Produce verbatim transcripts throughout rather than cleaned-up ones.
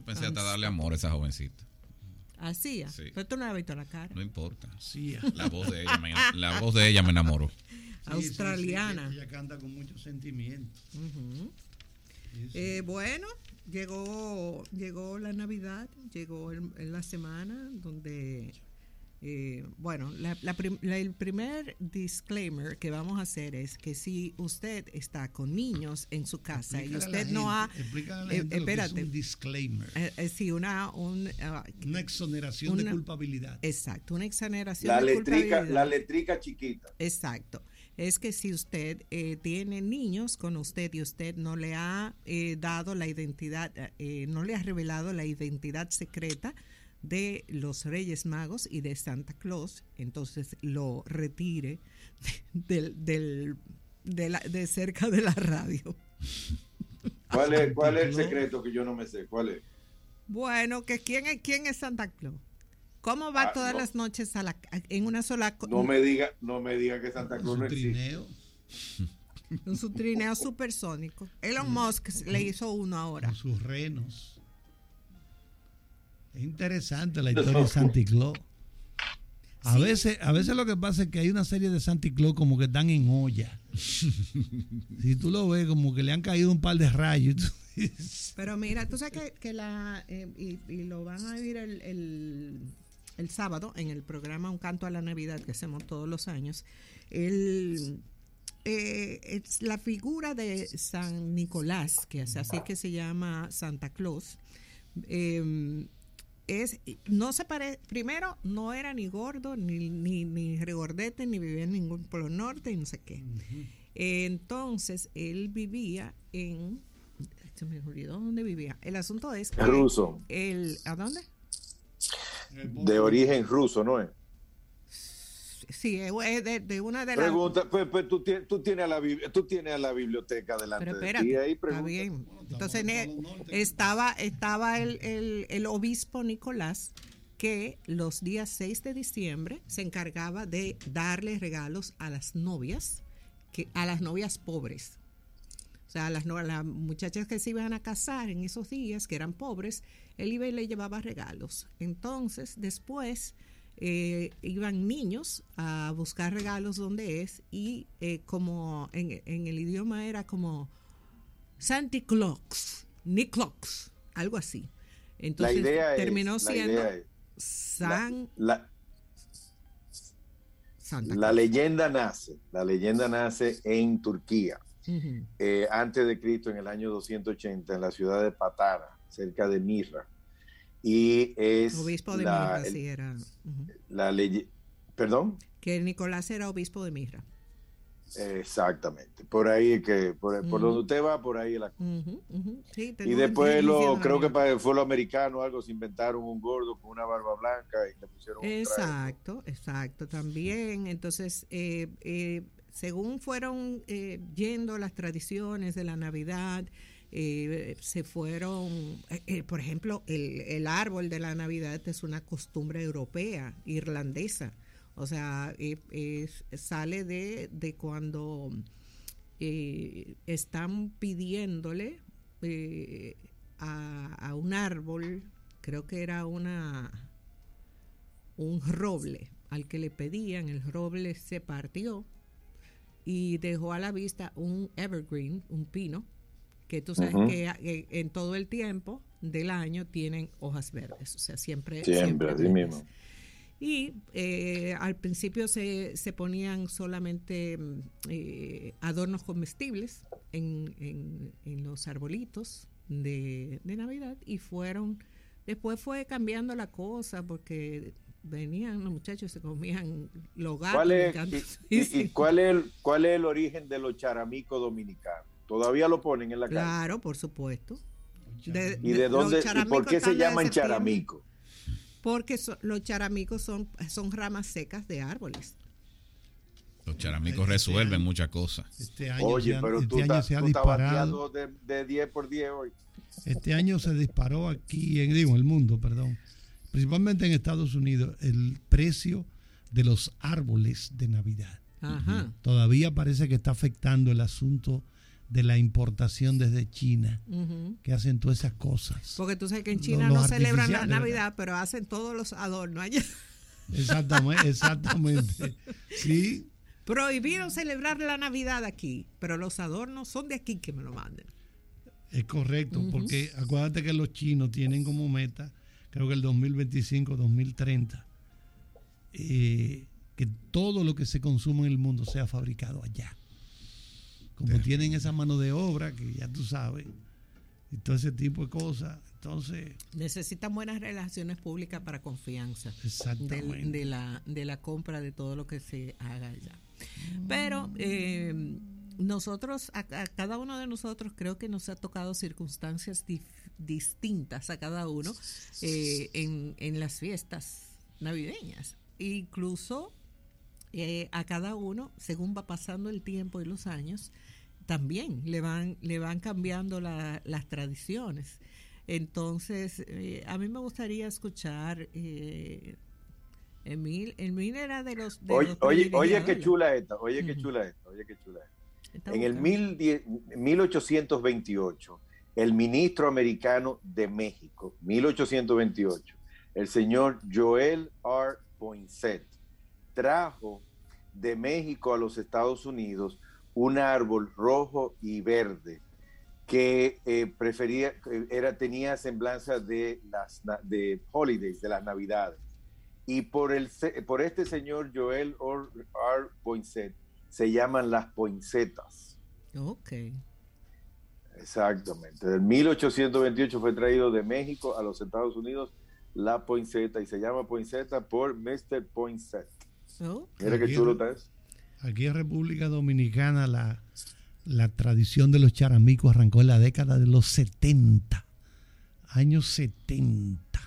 Yo pensé hasta darle amor a esa jovencita. Hacía, sí. Pero tú no la has visto la cara. No importa. Sí, la voz de ella me, la voz de ella me enamoró. Sí, australiana. Sí, sí, ella canta con mucho sentimiento. Uh-huh. Sí, sí. Eh, bueno, llegó llegó la Navidad, llegó el, en la semana donde, eh, bueno, la, la prim, la, el primer disclaimer que vamos a hacer es que si usted está con niños en su casa Explícale y usted gente, no ha... Eh, espérate. Es un disclaimer. Eh, eh, sí, una... Un, uh, una exoneración una, de culpabilidad. Exacto, una exoneración la de letrica, culpabilidad. La letrica chiquita. Exacto. Es que si usted eh, tiene niños con usted y usted no le ha eh, dado la identidad, eh, no le ha revelado la identidad secreta de los Reyes Magos y de Santa Claus, entonces lo retire del, del, de, la, de cerca de la radio. ¿Cuál es, cuál es el secreto que yo no me sé? ¿Cuál es? Bueno, que quién es, quién es Santa Claus. ¿Cómo va ah, todas no. las noches a la, en una sola... No me diga, no me diga que Santa Claus no existe. Con su trineo supersónico. Elon Musk le hizo uno ahora. Con sus renos. Es interesante la historia de Santa Claus. A sí. veces, a veces lo que pasa es que hay una serie de Santa Claus como que están en olla. Si tú lo ves, como que le han caído un par de rayos. Pero mira, tú sabes que, que la eh, y, y lo van a vivir el, el, el sábado en el programa Un Canto a la Navidad que hacemos todos los años. El eh, es la figura de San Nicolás, que es así que se llama Santa Claus. Eh, Es, no se pare, primero no era ni gordo ni, ni, ni regordete ni vivía en ningún polo norte y no sé qué. Uh-huh. eh, entonces él vivía en, se me olvidó dónde vivía. El asunto es que ruso. El, ¿a dónde? De origen ruso, ¿no es? Sí, es de, de una de las... Pregunta, pues, pues tú, tienes, tú, tienes a la, tú tienes a la biblioteca delante Pero espérate, de ti. Ahí está bien. Entonces estaba, estaba el, el, el obispo Nicolás, que los días seis de diciembre se encargaba de darle regalos a las novias, que, a las novias pobres. O sea, a las, las muchachas que se iban a casar en esos días, que eran pobres, él iba y le llevaba regalos. Entonces, después... Eh, iban niños a buscar regalos donde es y eh, como en, en el idioma era como Santa Claus, Nicolás, algo así. Entonces la idea terminó es, siendo la es, San la, la, Santa la leyenda nace, la leyenda nace en Turquía, uh-huh. eh, antes de Cristo, en el año doscientos ochenta, en la ciudad de Patara, cerca de Mirra. Y es obispo de la, Mirra, sí era. Uh-huh. La ley, ¿perdón? Que Nicolás era obispo de Mirra. Exactamente, por ahí que por, uh-huh. por donde usted va, por ahí la uh-huh, uh-huh. Sí, y después lo creo que para, fue lo americano, algo se inventaron un gordo con una barba blanca y le pusieron exacto, un traje. Exacto, también. Entonces, eh, eh, según fueron eh, yendo las tradiciones de la Navidad. Eh, se fueron, eh, eh, por ejemplo, el, el árbol de la Navidad es una costumbre europea, irlandesa, o sea, eh, eh, sale de, de cuando eh, están pidiéndole eh, a, a un árbol, creo que era una un roble, al que le pedían, el roble se partió y dejó a la vista un evergreen, un pino, que tú sabes uh-huh. que eh, en todo el tiempo del año tienen hojas verdes, o sea, siempre... Siempre, así mismo. Y eh, al principio se, se ponían solamente eh, adornos comestibles en, en, en los arbolitos de, de Navidad y fueron... Después fue cambiando la cosa porque venían los muchachos y se comían los gatos. ¿Cuál es, y, y, y cuál es el, cuál es el origen de los charamicos dominicanos? ¿Todavía lo ponen en la calle? Claro, por supuesto. De, ¿Y de dónde? ¿Y por qué se llaman charamicos? Porque so, los charamicos son, son ramas secas de árboles. Los charamicos resuelven este muchas cosas. Este año Oye, se ha, pero este tú, año ta, se ha tú disparado. De, de diez por diez hoy. Este año se disparó aquí, en digo, el mundo, perdón. Principalmente en Estados Unidos, el precio de los árboles de Navidad. Ajá. Todavía parece que está afectando el asunto de la importación desde China, uh-huh. que hacen todas esas cosas. Porque tú sabes que en China los, no los celebran la Navidad, pero hacen todos los adornos allá. Exactamente, exactamente. Sí. Prohibido celebrar la Navidad aquí, pero los adornos son de aquí, que me lo manden. Es correcto, uh-huh. porque acuérdate que los chinos tienen como meta, creo que el dos mil veinticinco, dos mil treinta, eh, que todo lo que se consume en el mundo sea fabricado allá. Como sí. tienen esa mano de obra, que ya tú sabes, y todo ese tipo de cosas, entonces... Necesitan buenas relaciones públicas para confianza. Exactamente. De, de, la, de la compra de todo lo que se haga allá. Pero eh, nosotros, a, a cada uno de nosotros, creo que nos ha tocado circunstancias dif, distintas a cada uno eh, en, en las fiestas navideñas. Incluso eh, a cada uno, según va pasando el tiempo y los años, también le van, le van cambiando la, las tradiciones. Entonces, eh, a mí me gustaría escuchar... Eh, Emil, Emil era de los... De oye, los oye, oye qué chula esta, oye qué chula esta, oye qué chula esta. En el mil ochocientos veintiocho, el ministro americano de México, mil ochocientos veintiocho, el señor Joel R. Poinsett, trajo de México a los Estados Unidos un árbol rojo y verde que eh, prefería, era, tenía semblanza de las de holidays, de las Navidades. Y por, el, por este señor Joel R. Poinsett se llaman las poinsettas. Ok. Exactamente. En mil ochocientos veintiocho fue traído de México a los Estados Unidos la poinsetta y se llama poinsetta por mister Poinsett. Okay. Mira qué chulo está eso. Aquí en República Dominicana la, la tradición de los charamicos arrancó en la década de los setenta, años setenta.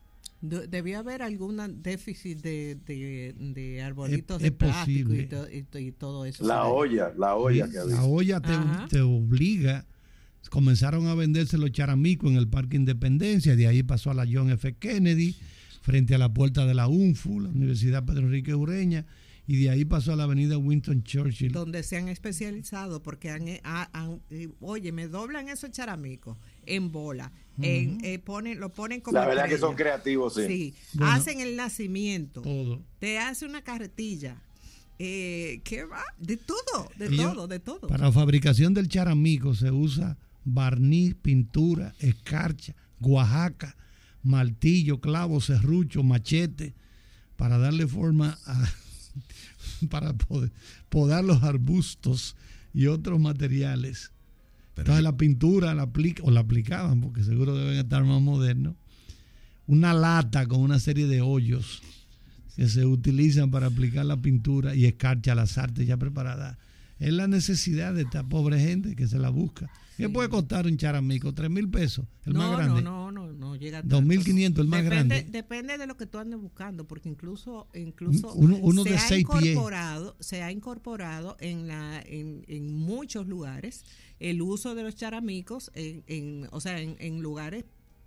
Debía haber algún déficit de, de, de arbolitos es, de es plástico y, to, y, y todo eso. La olla, la olla que había. La olla te, te obliga. Comenzaron a venderse los charamicos en el Parque Independencia, de ahí pasó a la John F. Kennedy, frente a la puerta de la U N F U, la Universidad Pedro Enrique Ureña, y de ahí pasó a la avenida Winston Churchill. Donde se han especializado, porque han, han, han oye, me doblan esos charamicos en bola. Uh-huh. En, eh, ponen, lo ponen como la verdad estrella. Que son creativos, sí. Sí, bueno, hacen el nacimiento, todo. Te hace una carretilla, eh, ¿qué va? De todo, de Ellos, todo, de todo. Para la fabricación del charamico se usa barniz, pintura, escarcha, guajaca, martillo, clavo, serrucho, machete, para darle forma a para poder podar los arbustos y otros materiales. Pero entonces yo... la pintura la aplica, o la aplicaban, porque seguro deben estar más modernos, una lata con una serie de hoyos que se utilizan para aplicar la pintura y escarcha, las artes ya preparadas. Es la necesidad de esta pobre gente que se la busca. ¿Qué sí. puede costar un charamico? ¿Tres mil pesos? El no, más grande. No, no, no, no llega a tanto. Dos mil quinientos, el más depende, grande. Depende de lo que tú andes buscando, porque incluso, incluso uno, uno se, de ha seis incorporado, pies. se ha incorporado en la, en, en muchos lugares el uso de los charamicos, en, en, o sea, en, en lugares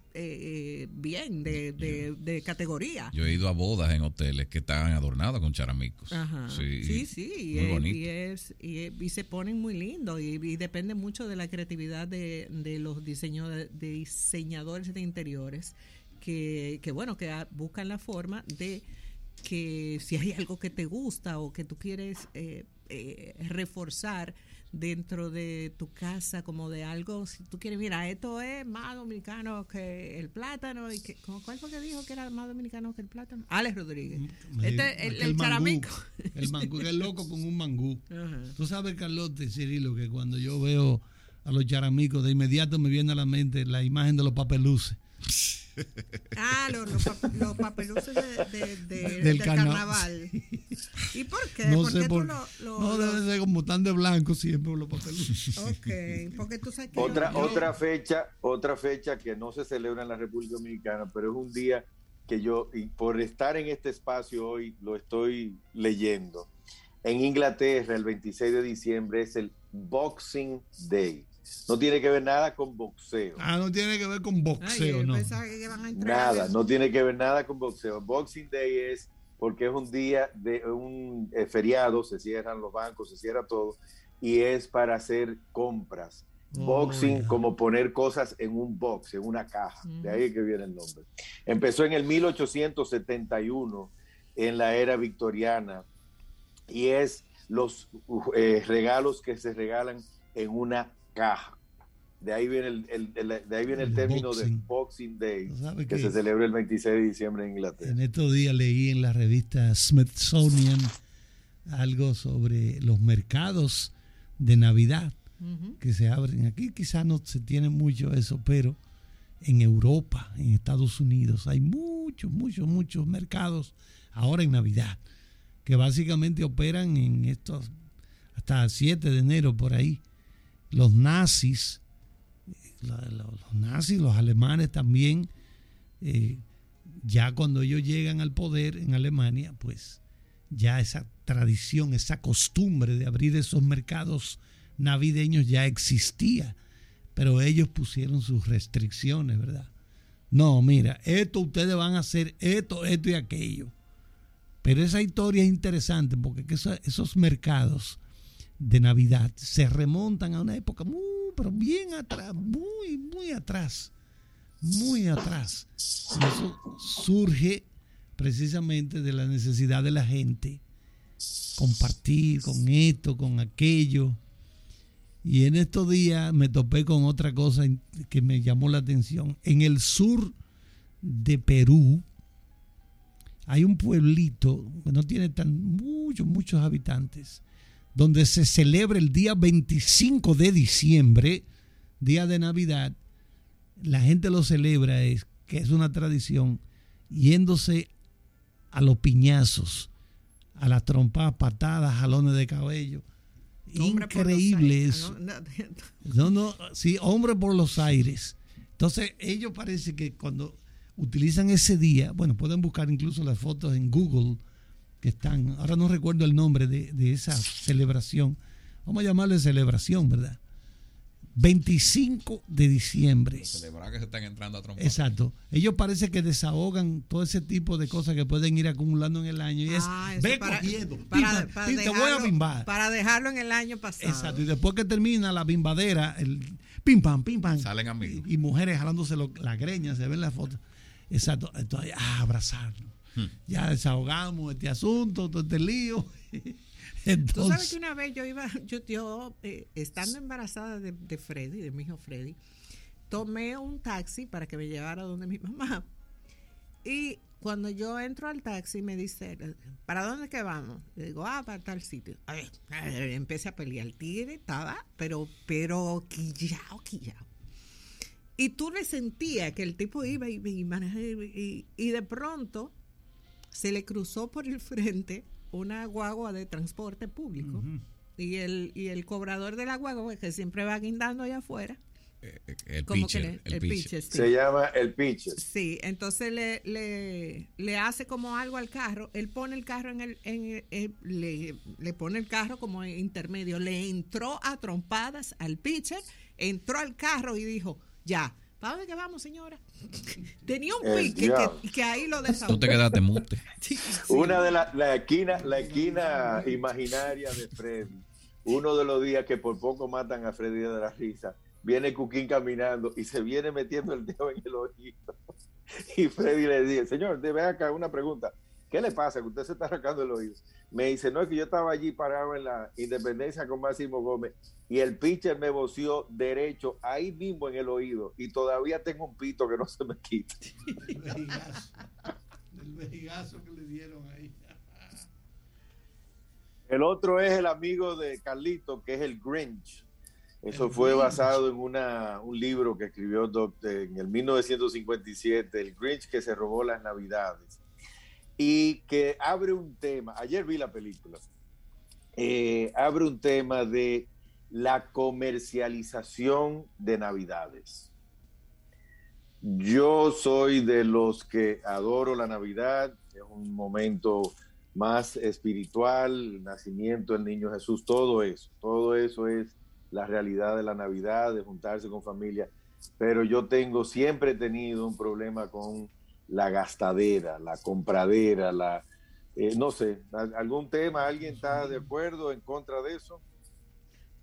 eh, bien, de, de, de categoría. Yo he ido a bodas en hoteles que están adornados con charamicos. Ajá. Sí, sí, sí y, es, y, es, y, es, y se ponen muy lindos y, y depende mucho de la creatividad de, de los diseño, de, de diseñadores de interiores que, que bueno, que buscan la forma de que si hay algo que te gusta o que tú quieres eh, eh, reforzar dentro de tu casa, como de algo, si tú quieres, mira, esto es más dominicano que el plátano, y que, ¿cuál fue que dijo que era más dominicano que el plátano? Alex Rodríguez. Me, este, el, el, el charamico. El mangú, que es loco con un mangú. Uh-huh. Tú sabes, Carlote y Cirilo, que cuando yo veo a los charamicos, de inmediato me viene a la mente la imagen de los papeluces. Ah, los, los, pap los papeluces de, de, de, del, del carnaval. carnaval. ¿Y por qué? No ¿Por sé qué por, tú lo, lo, no, lo... debe ser como tan de blanco siempre los papeluces. Ok, porque tú sabes que otra, yo... otra fecha, otra fecha que no se celebra en la República Dominicana, pero es un día que yo, y por estar en este espacio hoy, lo estoy leyendo. En Inglaterra, el veintiséis de diciembre es el Boxing Day. No tiene que ver nada con boxeo. Ah, no tiene que ver con boxeo, Ay, no. Que van a nada, no tiene que ver nada con boxeo. Boxing Day es porque es un día de un eh, feriado, se cierran los bancos, se cierra todo, y es para hacer compras. Oh, boxing, yeah. Como poner cosas en un box, en una caja. Mm. De ahí que viene el nombre. Empezó en el mil ochocientos setenta y uno, en la era victoriana, y es los eh, regalos que se regalan en una caja. De ahí viene el, el, el, de ahí viene el, el término boxing. de Boxing Day, que qué? se celebra el veintiséis de diciembre en Inglaterra. En estos días leí en la revista Smithsonian algo sobre los mercados de Navidad uh-huh. que se abren. Aquí quizás no se tiene mucho eso, pero en Europa, en Estados Unidos, hay muchos, muchos, muchos mercados ahora en Navidad que básicamente operan en estos hasta el siete de enero por ahí. Los nazis, los, los nazis, los alemanes también, eh, ya cuando ellos llegan al poder en Alemania, pues ya esa tradición, esa costumbre de abrir esos mercados navideños ya existía, pero ellos pusieron sus restricciones, ¿verdad? No, mira, esto ustedes van a hacer esto, esto y aquello. Pero esa historia es interesante porque esos, esos mercados de Navidad se remontan a una época muy, pero bien atrás, muy, muy atrás, muy atrás. Y eso surge precisamente de la necesidad de la gente compartir con esto, con aquello. Y en estos días me topé con otra cosa que me llamó la atención. En el sur de Perú hay un pueblito que no tiene tan muchos, muchos habitantes, donde se celebra el día veinticinco de diciembre, día de Navidad. La gente lo celebra, es que es una tradición, yéndose a los piñazos, a las trompadas, patadas, jalones de cabello. Hombre increíble eso. No, no, sí, hombre por los aires. Entonces, ellos parece que cuando utilizan ese día, bueno, pueden buscar incluso las fotos en Google, que están, ahora no recuerdo el nombre de, de esa celebración, vamos a llamarle celebración, ¿verdad? veinticinco de diciembre. Celebrar que se están entrando a trompar. Exacto. Ellos parece que desahogan todo ese tipo de cosas que pueden ir acumulando en el año. Y es, ah, ve para, cogiendo, para, pimba, para pimba, te voy a bimbar. Para dejarlo en el año pasado. Exacto. Y después que termina la bimbadera, el pim pam, pim pam. Salen amigos. Y, y mujeres jalándose lo, la greña, se ven las fotos. Exacto. Entonces, ah, abrazarnos. Hmm. Ya desahogamos este asunto, todo este lío. Entonces, tú sabes que una vez yo iba, yo, yo eh, estando embarazada de, de Freddy, de mi hijo Freddy, tomé un taxi para que me llevara donde mi mamá. Y cuando yo entro al taxi me dice, ¿para dónde que vamos? Le digo, ah, para tal sitio. A ver, a ver, empecé a pelear. El tigre estaba, pero, pero quillao, quillao. Y tú le sentías que el tipo iba y, y, y, y de pronto se le cruzó por el frente una guagua de transporte público uh-huh. y el y el cobrador de la guagua, que siempre va guindando allá afuera, eh, el pitcher, le, el, el pitcher. pitcher sí. Se llama el pitcher. Sí, entonces le, le, le hace como algo al carro, él pone el carro en el, en el, el le, le pone el carro como intermedio, le entró a trompadas al pitcher, entró al carro y dijo, ya, ¿para dónde que vamos, señora? Tenía un pique que, que ahí lo desahogó. Tú te quedaste mute. Sí, sí. Una de las la esquina, la esquina imaginaria de Freddy. Uno de los días que por poco matan a Freddy de la risa. Viene Cuquín caminando y se viene metiendo el dedo en el oído. Y Freddy le dice, señor, ve acá una pregunta. ¿Qué le pasa que usted se está arrancando el oído? Me dice, no, es que yo estaba allí parado en la Independencia con Máximo Gómez y el pitcher me voció derecho ahí mismo en el oído y todavía tengo un pito que no se me quita. El vejigazo, el vejigazo que le dieron ahí. El otro es el amigo de Carlito, que es el Grinch. Eso el fue Grinch. basado en una, un libro que escribió en el mil novecientos cincuenta y siete, el Grinch que se robó las Navidades. Y que abre un tema, ayer vi la película, eh, abre un tema de la comercialización de Navidades. Yo soy de los que adoro la Navidad, es un momento más espiritual, el nacimiento del niño Jesús, todo eso, todo eso es la realidad de la Navidad, de juntarse con familia, pero yo tengo, siempre he tenido un problema con la gastadera, la compradera, la eh, no sé, algún tema, ¿alguien está de acuerdo en contra de eso?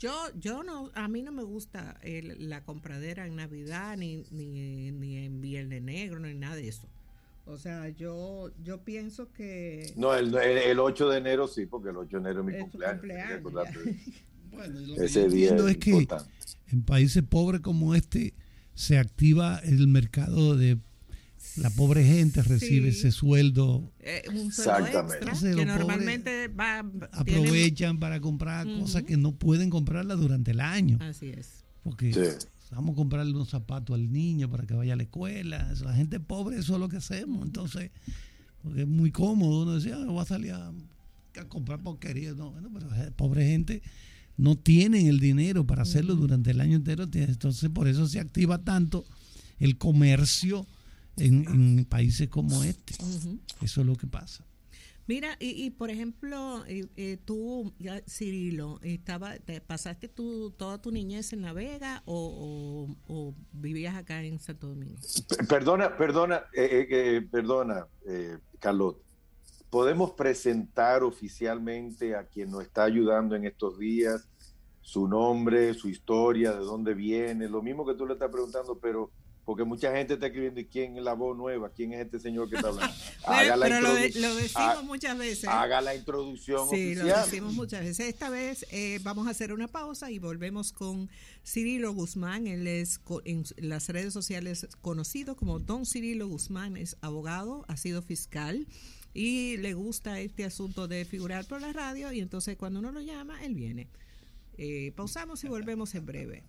Yo, yo no, a mí no me gusta el, la compradera en Navidad, ni, ni, ni en Viernes Negro, ni nada de eso. O sea, yo, yo pienso que... No, el, el, el ocho de enero sí, porque el ocho de enero es mi es cumpleaños. cumpleaños Bueno, lo que Ese yo día entiendo es es que importante. en países pobres como este se activa el mercado de la pobre gente, recibe Sí. ese sueldo, eh, un sueldo Exactamente. extra Entonces, que los normalmente va... aprovechan tienen- para comprar Ujú. cosas que no pueden comprarlas durante el año. Así es. Porque Sí. vamos a comprarle unos zapatos al niño para que vaya a la escuela. Eso, la gente pobre, eso es lo que hacemos. Entonces, porque es muy cómodo. Uno decía, ah, voy a salir a, a comprar porquería. No, bueno, pero eh, pobre gente no tienen el dinero para hacerlo durante el año entero. Entonces, por eso se activa tanto el comercio en, en países como este. Ujú. Eso es lo que pasa. Mira, y, y por ejemplo, eh, eh, tú, ya, Cirilo, estaba, te ¿pasaste tú toda tu niñez en La Vega o, o, o vivías acá en Santo Domingo? P- Perdona, perdona, eh, eh, eh, perdona, eh, Carlot. ¿Podemos presentar oficialmente a quien nos está ayudando en estos días, su nombre, su historia, de dónde viene? Lo mismo que tú le estás preguntando, pero porque mucha gente está escribiendo, ¿y quién es la voz nueva? ¿Quién es este señor que está hablando? Bueno, la pero lo, de- introdu- lo decimos ha- muchas veces. Haga la introducción Sí, lo oficial. decimos muchas veces. Esta vez eh, vamos a hacer una pausa y volvemos con Cirilo Guzmán. Él es co- en las redes sociales conocido como Don Cirilo Guzmán, es abogado, ha sido fiscal y le gusta este asunto de figurar por la radio, y entonces cuando uno lo llama, él viene. Eh, pausamos y volvemos en breve.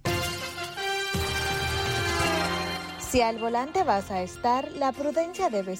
Si al volante vas a estar, la prudencia debe